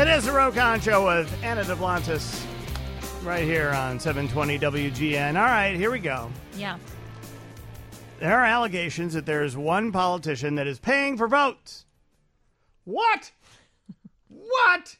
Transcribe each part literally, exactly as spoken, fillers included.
It is the Rokan Show with Anna Duplantis right here on seven twenty W G N. All right, here we go. Yeah. There are allegations that there's one politician that is paying for votes. What? What?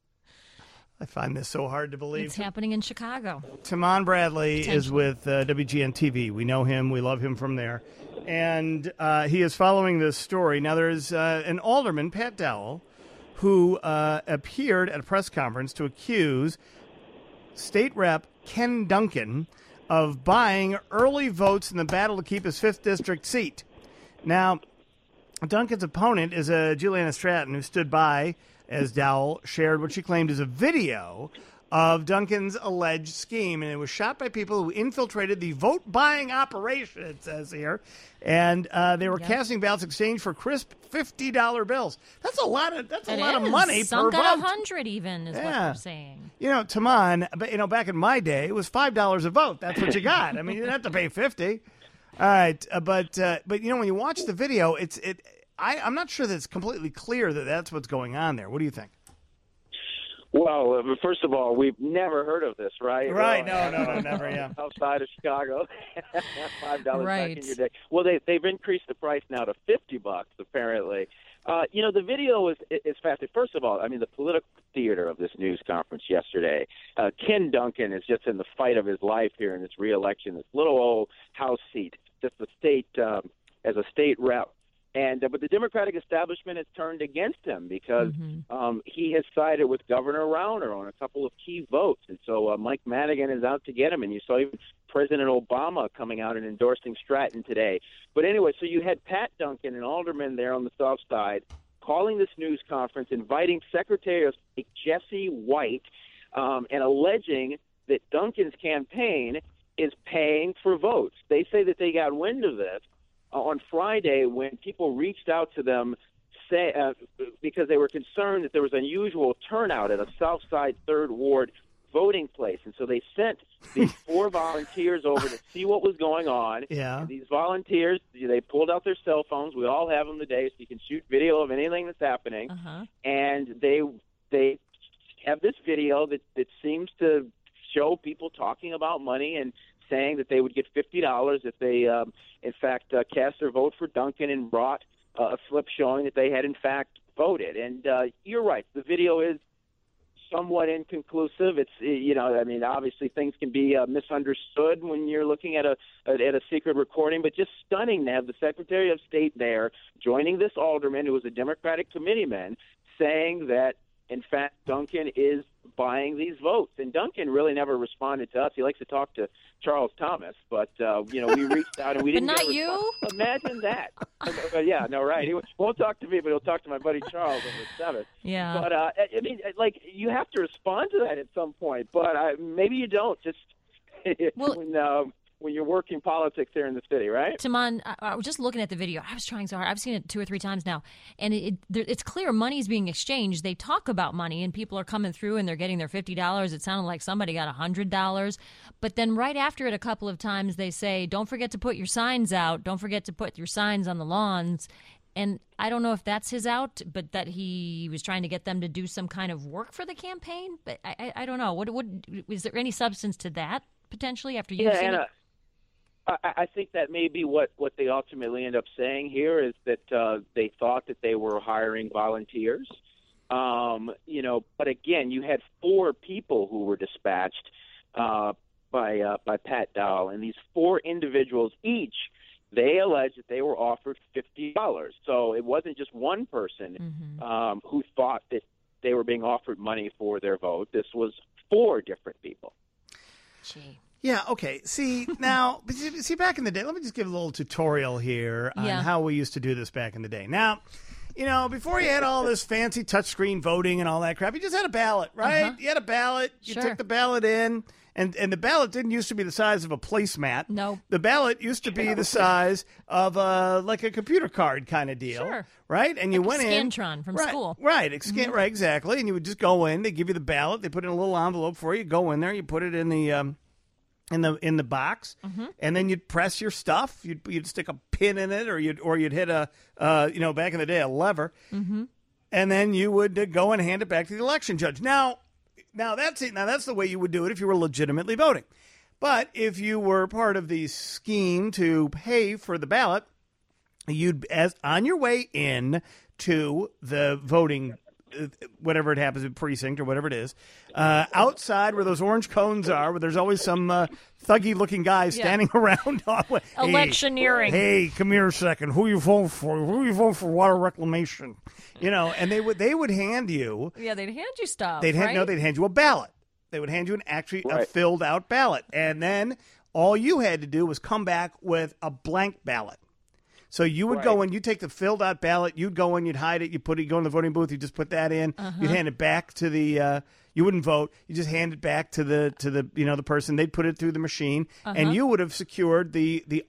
I find this so hard to believe. It's happening in Chicago. Timon Bradley is with uh, W G N T V. We know him. We love him from there. And uh, he is following this story. Now, there's uh, an alderman, Pat Dowell, who uh, appeared at a press conference to accuse State Rep Ken Duncan of buying early votes in the battle to keep his fifth District seat. Now, Duncan's opponent is a Juliana Stratton, who stood by as Dowell shared what she claimed is a video of Duncan's alleged scheme. And it was shot by people who infiltrated the vote-buying operation, it says here. And uh, they were yep. casting ballots in exchange for crisp fifty dollar bills. That's a lot of that's a it lot is. of money Some per got vote. a hundred even is yeah. what they're saying. You know, Timon, but you know, back in my day, it was five dollars a vote. That's what you got. I mean, you didn't have to pay fifty. All right, uh, but uh, but you know, when you watch the video, it's it. I, I'm not sure that it's completely clear that that's what's going on there. What do you think? Well, uh, first of all, we've never heard of this, right? Right. Well, no, no, no, never. Yeah. Outside of Chicago, five dollars right. back in your day. Well, they they've increased the price now to fifty bucks apparently. Uh, you know, the video is is fascinating. First of all, I mean, the political theater of this news conference yesterday. Uh, Ken Duncan is just in the fight of his life here in this reelection. This little old House seat, just a state um, as a state rep. And uh, but the Democratic establishment has turned against him because mm-hmm. um, he has sided with Governor Rauner on a couple of key votes, and so uh, Mike Madigan is out to get him. And you saw even President Obama coming out and endorsing Stratton today. But anyway, so you had Pat Duncan, an alderman there on the South Side, calling this news conference, inviting Secretary of State Jesse White, um, and alleging that Duncan's campaign is paying for votes. They say that they got wind of this on Friday when people reached out to them say, uh, because they were concerned that there was unusual turnout at a South Side third Ward voting place. And so they sent these four volunteers over to see what was going on. Yeah. And these volunteers, they pulled out their cell phones. We all have them today, so you can shoot video of anything that's happening. Uh-huh. And they they have this video that, that seems to show people talking about money and saying that they would get fifty dollars if they, um, in fact, uh, cast their vote for Duncan and brought uh, a slip showing that they had, in fact, voted. And uh, you're right. The video is somewhat inconclusive. It's, you know, I mean, obviously things can be uh, misunderstood when you're looking at a at a secret recording, but just stunning to have the Secretary of State there joining this alderman who was a Democratic committeeman saying that, in fact, Duncan is buying these votes. And Duncan really never responded to us. He likes to talk to Charles Thomas, but, uh, you know, we reached out and we didn't but not get a you? response. Imagine that. uh, yeah, no, right. He won't talk to me, but he'll talk to my buddy Charles over at seventh. Yeah. But, uh, I mean, like, you have to respond to that at some point, but uh, maybe you don't. Just well, when, uh, when you're working politics here in the city, right? Timon, I, I was just looking at the video. I was trying so hard. I've seen it two or three times now. And it, it, it's clear money's being exchanged. They talk about money, and people are coming through, and they're getting their fifty dollars. It sounded like somebody got one hundred dollars. But then right after it a couple of times, they say, don't forget to put your signs out. Don't forget to put your signs on the lawns. And I don't know if that's his out, but that he was trying to get them to do some kind of work for the campaign. But I, I, I don't know. What, what, is there any substance to that, potentially, after you've yeah, seen Anna, it? I, I think that may be what, what they ultimately end up saying here is that uh, they thought that they were hiring volunteers. Um, you know, but again, you had four people who were dispatched uh, by uh, by Pat Dowell, and these four individuals each, they alleged that they were offered fifty dollars. So it wasn't just one person Mm-hmm. um, who thought that they were being offered money for their vote. This was four different people. Gee. Yeah, okay. See, now, see, back in the day, let me just give a little tutorial here on Yeah. how we used to do this back in the day. Now, you know, before you had all this fancy touchscreen voting and all that crap, you just had a ballot, right? Uh-huh. You had a ballot. You Sure. took the ballot in, and, and the ballot didn't used to be the size of a placemat. No. The ballot used to be the size of a, like a computer card kind of deal, Sure. right? And you Like went a in. Scantron from right, school. Right, a scan, right, exactly. And you would just go in. They give you the ballot. They put it in a little envelope for you. Go in there. You put it in the um, in the in the box, Mm-hmm. and then you'd press your stuff. You'd you'd stick a pin in it, or you'd or you'd hit a uh, you know back in the day a lever, Mm-hmm. and then you would uh, go and hand it back to the election judge. Now, now that's it. Now that's the way you would do it if you were legitimately voting. But if you were part of the scheme to pay for the ballot, you'd as on your way in to the voting, whatever it happens, precinct or whatever it is, uh, outside where those orange cones are, where there's always some uh, thuggy-looking guy standing yeah. around. hey, Electioneering. Hey, come here a second. Who you vote for? Who you vote for water reclamation? You know, and they would they would hand you. Yeah, they'd hand you stuff. They'd hand right? no, they'd hand you a ballot. They would hand you an actually right. a filled out ballot, and then all you had to do was come back with a blank ballot. So you would right. go in, you take the filled out ballot, you'd go in, you'd hide it, you put it, you go in the voting booth, you just put that in, uh-huh. you'd hand it back to the. Uh, you wouldn't vote, you just hand it back to the to the you know the person. They'd put it through the machine, uh-huh. and you would have secured the the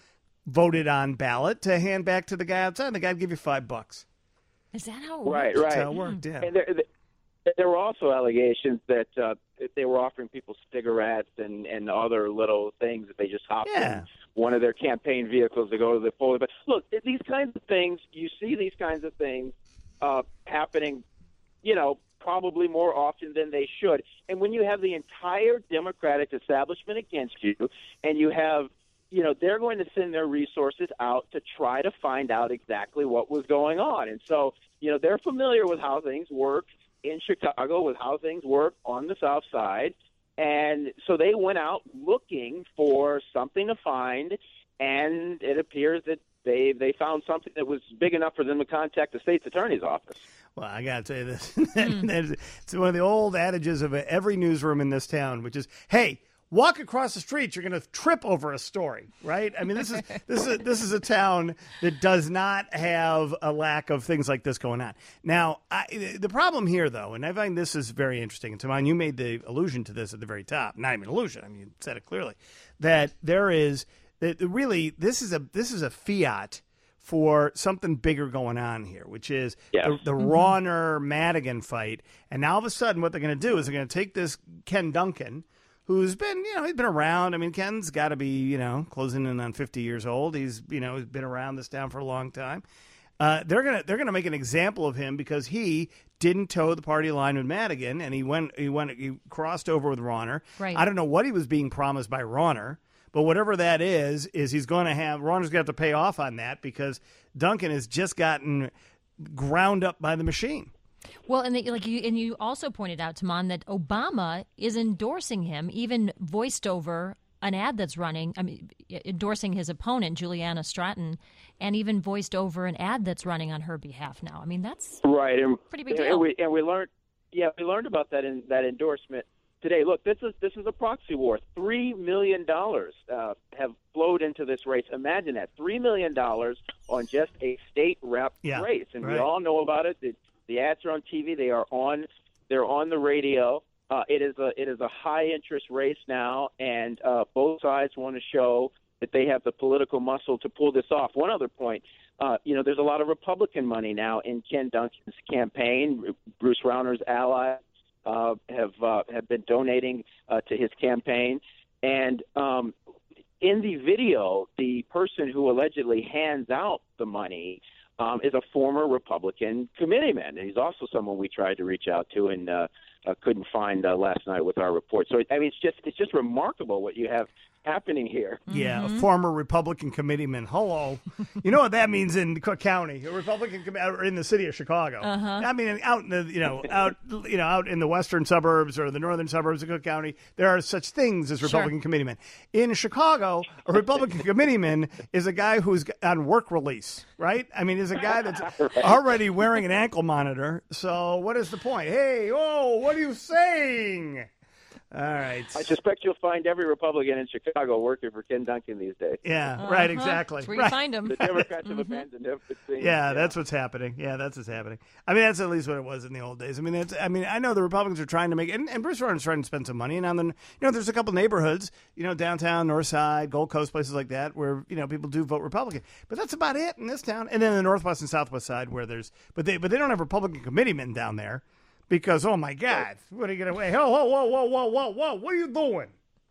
unvoted on ballot to hand back to the guy outside. The guy'd give you five bucks. Is that how it worked? Right, That's right. how it worked. Yeah. And there, there were also allegations that uh, they were offering people cigarettes and, and other little things that they just hopped yeah. in one of their campaign vehicles to go to the polling. But look, these kinds of things, you see these kinds of things uh, happening, you know, probably more often than they should. And when you have the entire Democratic establishment against you, and you have, you know, they're going to send their resources out to try to find out exactly what was going on. And so, you know, they're familiar with how things work in Chicago, with how things work on the South Side. And so they went out looking for something to find, and it appears that they they found something that was big enough for them to contact the state's attorney's office. Well, I got to tell you this. Mm. It's one of the old adages of every newsroom in this town, which is, hey, walk across the street, you're going to trip over a story, right? I mean, this is this is this is a town that does not have a lack of things like this going on. Now, I, the problem here, though, and I find this is very interesting, and Taman, you made the allusion to this at the very top. Not even allusion, I mean, you said it clearly, that there is that really this is a this is a fiat for something bigger going on here, which is yes. the, the mm-hmm. Rauner-Madigan fight. And now all of a sudden, what they're going to do is they're going to take this Ken Duncan, who's been, you know, he's been around. I mean, Ken's got to be, you know, closing in on fifty years old. He's, you know, he's been around this town for a long time. Uh, they're gonna they're gonna make an example of him because he didn't toe the party line with Madigan, and he went he went he crossed over with Rauner. Right. I don't know what he was being promised by Rauner, but whatever that is, is he's going to have Rauner's going to have to pay off on that because Duncan has just gotten ground up by the machine. Well, and the, like you and you also pointed out, Taman, that Obama is endorsing him, even voiced over an ad that's running. I mean, endorsing his opponent, Juliana Stratton, and even voiced over an ad that's running on her behalf now. I mean, that's right, and, pretty big and, deal. And we, and we learned, yeah, we learned about that in that endorsement today. Look, this is this is a proxy war. Three million dollars uh, have flowed into this race. Imagine that, three million dollars on just a state rep yeah, race, and right. we all know about it. it The ads are on T V. They are on. They're on the radio. Uh, it is a it is a high interest race now, and uh, both sides want to show that they have the political muscle to pull this off. One other point, uh, you know, there's a lot of Republican money now in Ken Duncan's campaign. Bruce Rauner's allies uh, have uh, have been donating uh, to his campaign, and um, in the video, the person who allegedly hands out the money Um, is a former Republican committeeman. And he's also someone we tried to reach out to and uh, uh, couldn't find uh, last night with our report. So I mean, it's just it's just remarkable what you have happening here. Yeah, mm-hmm. a former Republican committeeman. Hello, you know what that means in Cook County? A Republican com- or in the city of Chicago. Uh-huh. I mean, out in the you know out you know out in the western suburbs or the northern suburbs of Cook County, there are such things as Republican sure. committeemen. In Chicago, a Republican committeeman is a guy who's on work release, right? I mean, is a guy that's already wearing an ankle monitor. So what is the point? Hey, oh, what are you saying? All right. I suspect you'll find every Republican in Chicago working for Ken Duncan these days. Yeah, uh-huh. right, exactly. That's where right. you find him. The Democrats have abandoned him. It seems. Yeah, that's what's happening. Yeah, that's what's happening. I mean, that's at least what it was in the old days. I mean, it's, I mean, I know the Republicans are trying to make, and, and Bruce Rauner's trying to spend some money. And on the, you know, there's a couple neighborhoods, you know, downtown, North Side, Gold Coast, places like that, where you know people do vote Republican. But that's about it in this town. And then the Northwest and Southwest side, where there's, but they, but they don't have Republican committeemen down there. Because, oh, my God, what are you going to wait? Whoa, whoa, whoa, whoa, whoa, whoa, whoa, what are you doing?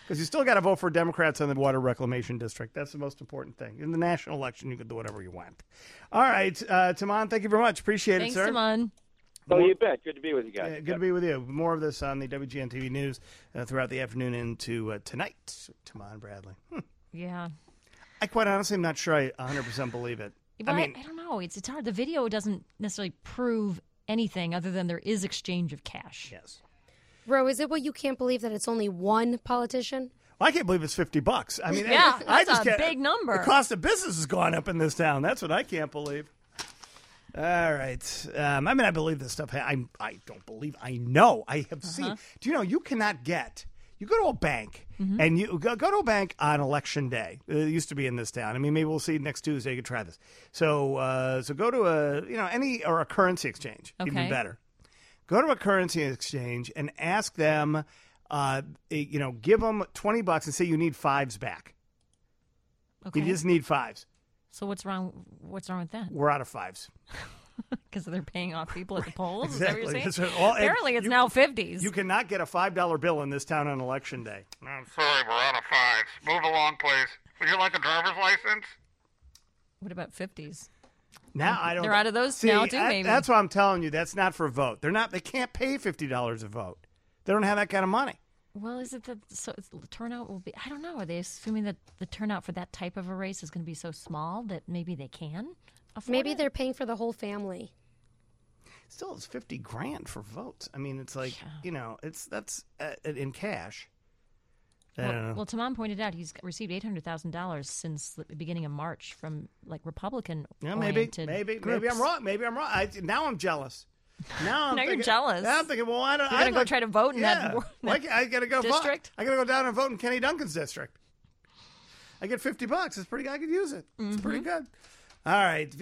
Because you still got to vote for Democrats in the Water Reclamation District. That's the most important thing. In the national election, you can do whatever you want. All right, uh, Taman, thank you very much. Appreciate Thanks, it, sir. Taman. Oh, you bet. Good to be with you guys. Uh, good yep. to be with you. More of this on the W G N T V News uh, throughout the afternoon into uh, tonight. Taman Bradley. Hmm. Yeah. I quite honestly am not sure I one hundred percent believe it. But I mean, I, I don't know. It's it's hard. The video doesn't necessarily prove anything other than there is exchange of cash. Yes. Ro, is it what you can't believe that it's only one politician? Well, I can't believe it's fifty bucks. I mean, yeah, I, I that's just a can't, big number. The cost of business has gone up in this town. That's what I can't believe. All right. Um, I mean, I believe this stuff. I I don't believe. I know. I have uh-huh. seen. Do you know you cannot get? You go to a bank mm-hmm. and you go, go to a bank on election day. It used to be in this town. I mean, maybe we'll see next Tuesday. You can try this. So, uh, so go to a you know any or a currency exchange. Okay. Even better. Go to a currency exchange and ask them. Uh, you know, give them twenty bucks and say you need fives back. Okay. You just need fives. So what's wrong? What's wrong with that? We're out of fives. Because they're paying off people at the polls? Exactly. Is that what you're saying? All, Apparently it's you, now fifties. You cannot get a five dollar bill in this town on election day. I'm sorry, we're out of fives. Move along, please. Would you like a driver's license? What about fifties? Now I don't. They're out of those see, now too. Maybe that's what I'm telling you. That's not for a vote. They're not. They can't pay fifty dollars a vote. They don't have that kind of money. Well, is it that so the turnout will be? I don't know. Are they assuming that the turnout for that type of a race is going to be so small that maybe they can afford Maybe it? They're paying for the whole family. Still, it's fifty grand for votes. I mean, it's like yeah. you know, it's that's uh, in cash. Well, well, Taman pointed out he's received eight hundred thousand dollars since the beginning of March from like Republican. Yeah, maybe, maybe, groups. maybe I'm wrong. Maybe I'm wrong. I, now I'm jealous. Now, I'm now thinking, you're jealous. Now I'm thinking, well, I don't. You're gonna go try to vote in yeah. that, that well, I, I gotta go district. Vote. I gotta go down and vote in Kenny Duncan's district. I get fifty bucks. It's pretty. I could use it. It's mm-hmm. pretty good. All right.